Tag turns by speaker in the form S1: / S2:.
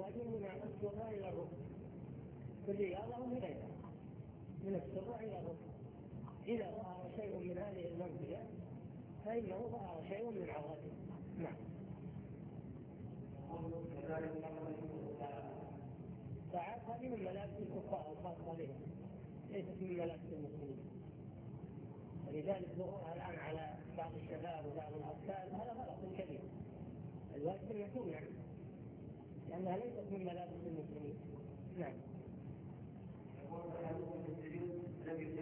S1: الرجل من السرة إلى الركبة في الرياضة ومن غيرها من السرة إلى الركبة. إذا ظهر شيء من هذه المنزلة فإنه ظهر شيء من عورته. نعم. ساعات هذه من ملابس الكفار الخاصة بهم، ليست من ملابس المسلمين، ولذلك ظهورها الآن على بعض الشباب وبعض الأطفال هذا غلط كبير. الواجب أن يكون لأنها ليست من ملابس المسلمين. نعم.